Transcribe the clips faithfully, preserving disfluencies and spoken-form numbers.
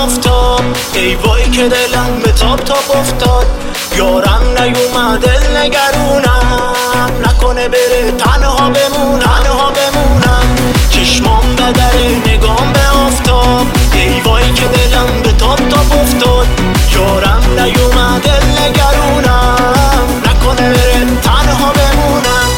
آفتاب. ای وای که دلم به تاب تاب افتاد، یارم نیومد دل نگرونم، نکنه بره تنها بمونم تنها بمونم. چشمام بدره نگام به آفتاب، ای وای که دلم به تاب تاب افتاد، یارم نیومد دل نگرونم، نکنه بره تنها بمونم.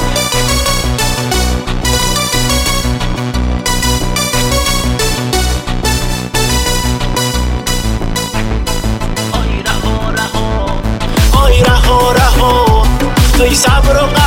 آی رها رها، آی رها رها، توی صبر و